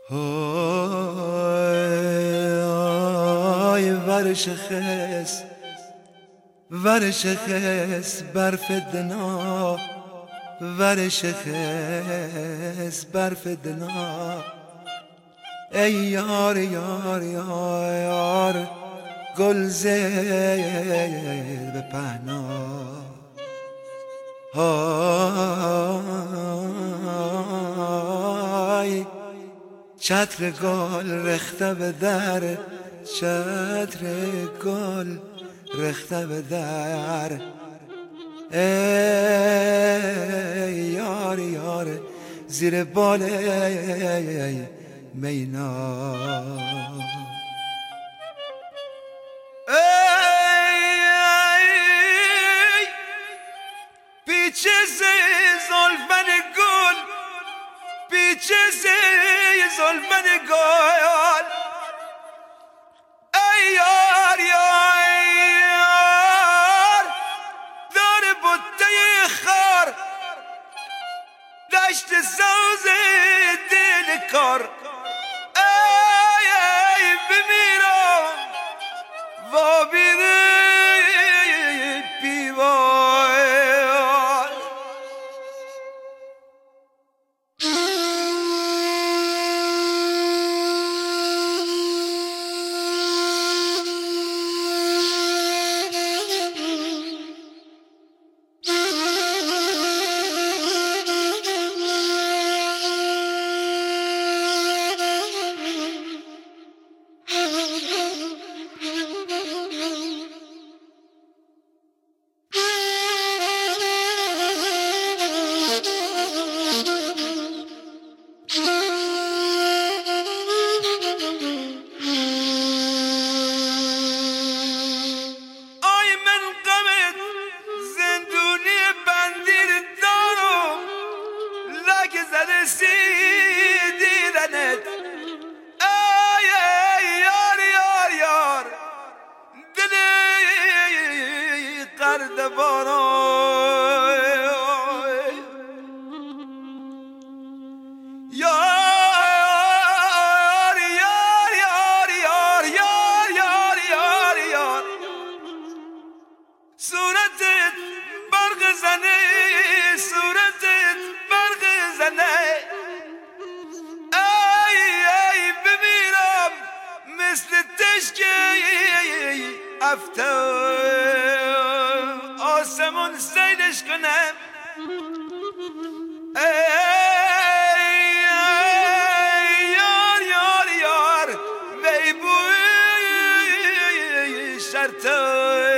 های ورش خس ورش خس برف دنا ورش خس برف دنا ای یار یار یار یار گل زید به پهنا های چتر گل رخته به در چتر گل رخته به در ای یار یار زیر بال مینا پیچ زلفن گل پیچ زلفن گل ای یار یار دار بوته خار دشت سوز دل کار ای بمیرم و بیره دیدنت ای یار یار یار دلی قرد بارای یار یار یار یار یار یار یار یار صورتت برق زنه صورتت برق زنه مثل تشکی افتاد آسمون سیلش کنم ای یار یار یار وی بوی شرطای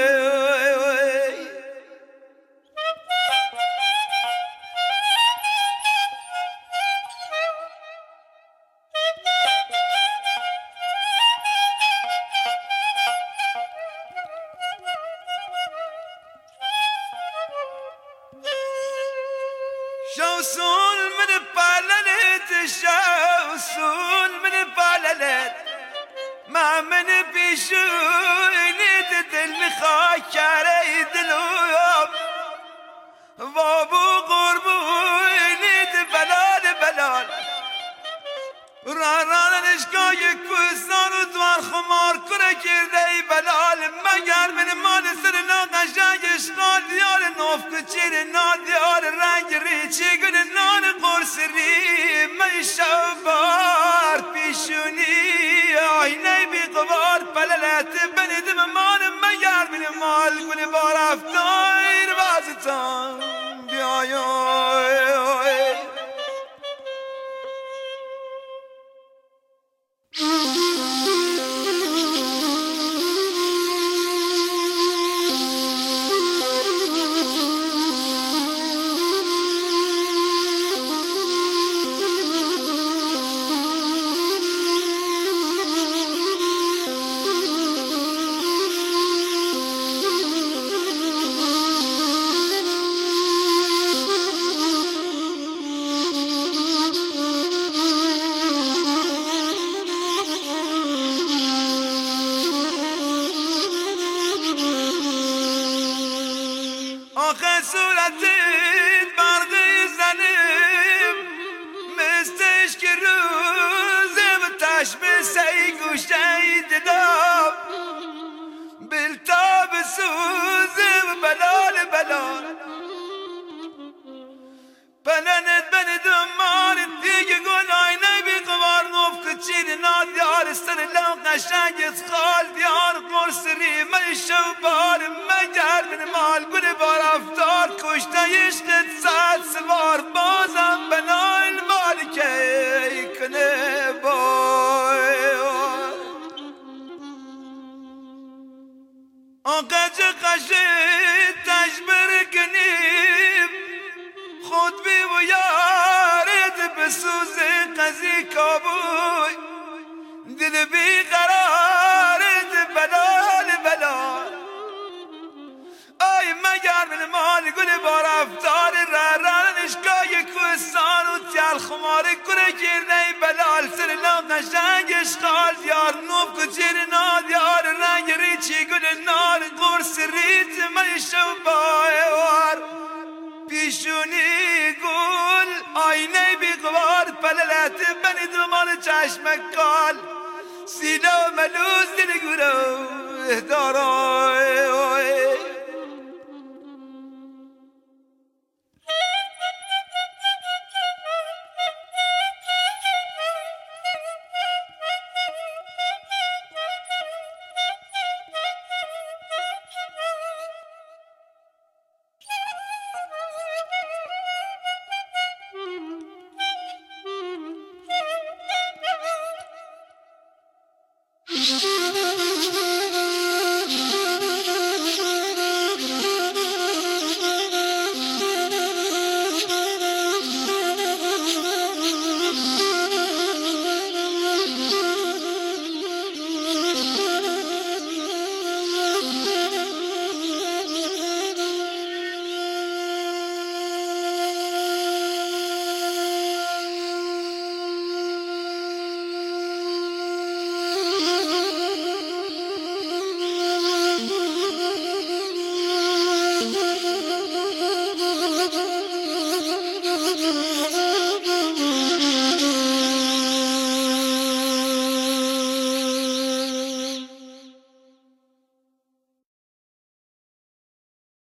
شوصول من باللت شوصول من باللت ما من بيشوني دل مخاكري دلوب وابو قربوني بلال بلال رانان اشکای کوستان و دوار خمار کنه کرده ای بلال مگر من مال سر ناقشنگ اشغال دیار نوف کچیر نادیار رنگ ریچی گل نان قرص ری من شبار پیشونی آینه بی قبار پللت بندم مال مگر من مال گل بار افتایر بازتان بیایای بسوزم بلال بلال بلند بند مان دیگه گل آینه بی قوار نوف کچین ناد یار سر لو قشنگ خال دیار قرص ریمه شو بار مگر من مال گل بار افتار کشته عشقت ساعت سوار بازم بنای مالکه کنه بای آقج قشه تجبر کنیم خود بی و یارد بسوز قضی کابوی دل بی قرارد بلال بلال آی مگر من مال گل بار افتار رنشگاه کوستان و تیال خمار کنه گرنه بلال سر لام قشنگ اشغال دیار نوب کچیر ناد دیار رنگ ریچی گل نار قرص ریت میشو بایوار پیشونی گل آینه بیقوار پللت بنی دومان چشمک کال سینا و ملوز دل گروه دارای